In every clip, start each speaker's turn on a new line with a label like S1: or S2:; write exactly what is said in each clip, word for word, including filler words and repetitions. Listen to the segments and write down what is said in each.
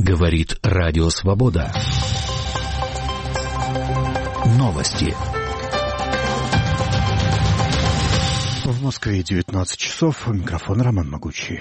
S1: Говорит Радио Свобода. Новости.
S2: В Москве девятнадцать часов. Микрофон Роман Могучий.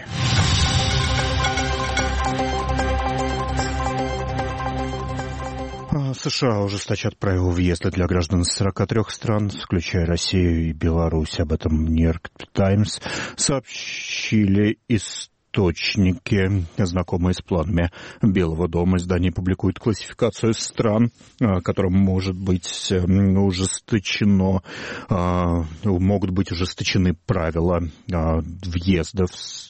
S2: США ужесточат правила въезда для граждан из сорока трёх стран, включая Россию и Беларусь. Об этом Нью-Йорк Таймс сообщили источники, знакомые с планами Белого дома. Издание публикует классификацию стран, которым может быть ужесточено, могут быть ужесточены правила въезда в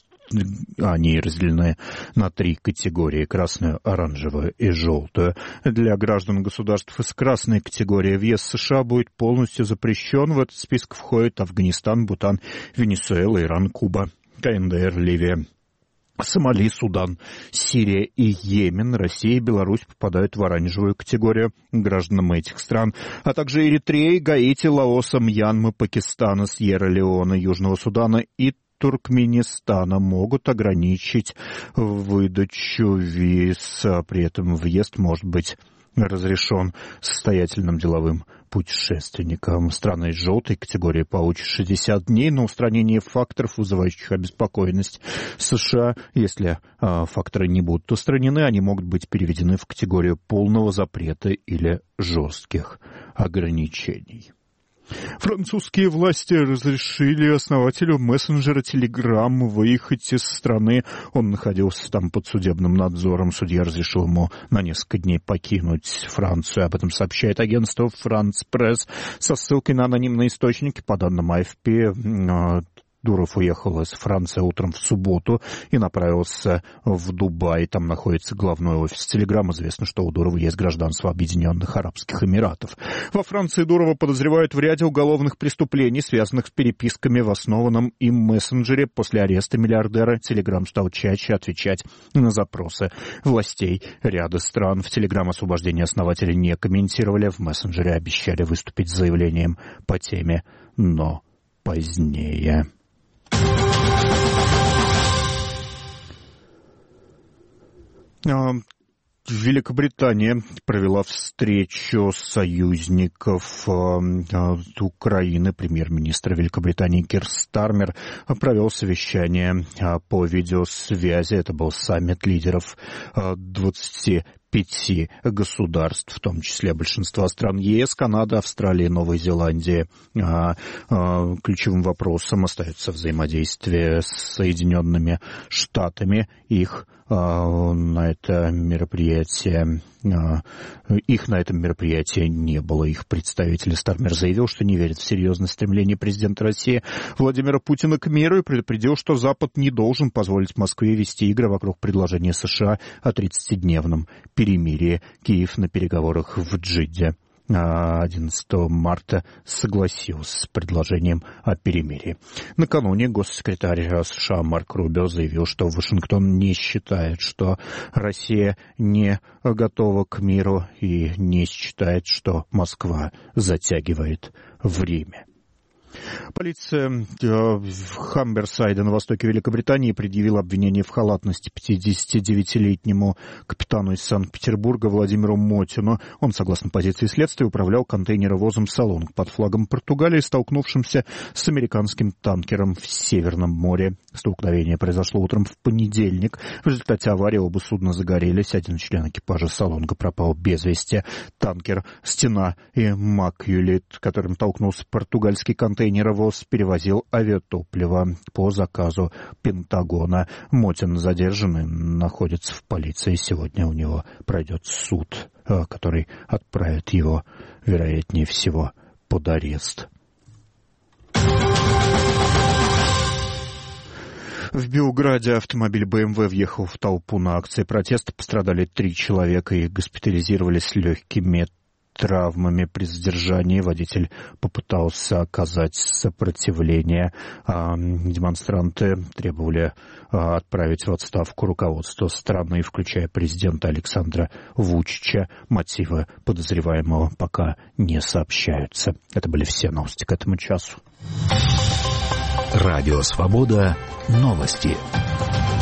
S2: Они разделены на три категории: красную, оранжевую и желтую. Для граждан государств из красной категории въезд в США будет полностью запрещен. В этот список входят Афганистан, Бутан, Венесуэла, Иран, Куба, КНДР, Ливия, Сомали, Судан, Сирия и Йемен. Россия и Беларусь попадают в оранжевую категорию. Гражданам этих стран, а также Эритреи, Гаити, Лаоса, Мьянмы, Пакистана, Сьерра-Леоне, Южного Судана и Туркменистана могут ограничить выдачу виз. При этом въезд может быть разрешен состоятельным деловым путешественникам. Страны из желтой категории получат шестьдесят дней на устранение факторов, вызывающих обеспокоенность США. Если а, факторы не будут устранены, они могут быть переведены в категорию полного запрета или жестких ограничений. Французские власти разрешили основателю мессенджера Telegram выехать из страны. Он находился там под судебным надзором. Судья разрешил ему на несколько дней покинуть Францию. Об этом сообщает агентство France Press со ссылкой на анонимные источники. По данным эй эф пи, Дуров уехал из Франции утром в субботу и направился в Дубай. Там находится главной офис Телеграм. Известно, что у Дурова есть гражданство Объединенных Арабских Эмиратов. Во Франции Дурова подозревают в ряде уголовных преступлений, связанных с переписками в основанном им мессенджере. После ареста миллиардера Телеграм стал чаще отвечать на запросы властей ряда стран. В Телеграм освобождение основателя не комментировали. В мессенджере обещали выступить с заявлением по теме, но позднее. Великобритания провела встречу союзников Украины. Премьер-министр Великобритании Кир Стармер провел совещание по видеосвязи. Это был саммит лидеров двадцати пяти государств, в том числе большинства стран ЕС, Канады, Австралии, Новой Зеландии. Ключевым вопросом остается взаимодействие с Соединенными Штатами. Их на это мероприятие, их на этом мероприятии не было. Их представитель Стармер заявил, что не верит в серьезное стремление президента России Владимира Путина к миру и предупредил, что Запад не должен позволить Москве вести игры вокруг предложения США о тридцатидневном перемирии. Киев на переговорах в Джидде одиннадцатого марта согласился с предложением о перемирии. Накануне госсекретарь США Марк Рубио заявил, что Вашингтон не считает, что Россия не готова к миру и не считает, что Москва затягивает время. Полиция Хамберсайда на востоке Великобритании предъявила обвинение в халатности пятидесятидевятилетнему капитану из Санкт-Петербурга Владимиру Мотину. Он, согласно позиции следствия, управлял контейнеровозом «Салонг» под флагом Португалии, столкнувшимся с американским танкером в Северном море. Столкновение произошло утром в понедельник. В результате аварии оба судна загорелись. Один член экипажа «Салонга» пропал без вести. Танкер «Стена» и «Макюлит», которым толкнулся португальский контейнер, Контейнеровоз перевозил авиатопливо по заказу Пентагона. Мотин задержан и находится в полиции. Сегодня у него пройдет суд, который отправит его, вероятнее всего, под арест. В Белграде автомобиль бэ эм вэ въехал в толпу на акции протеста. Пострадали три человека и госпитализировались с легкими травмами. При задержании водитель попытался оказать сопротивление. Демонстранты требовали отправить в отставку руководство страны, включая президента Александра Вучича. Мотивы подозреваемого пока не сообщаются. Это были все новости к этому часу.
S1: Радио Свобода. Новости.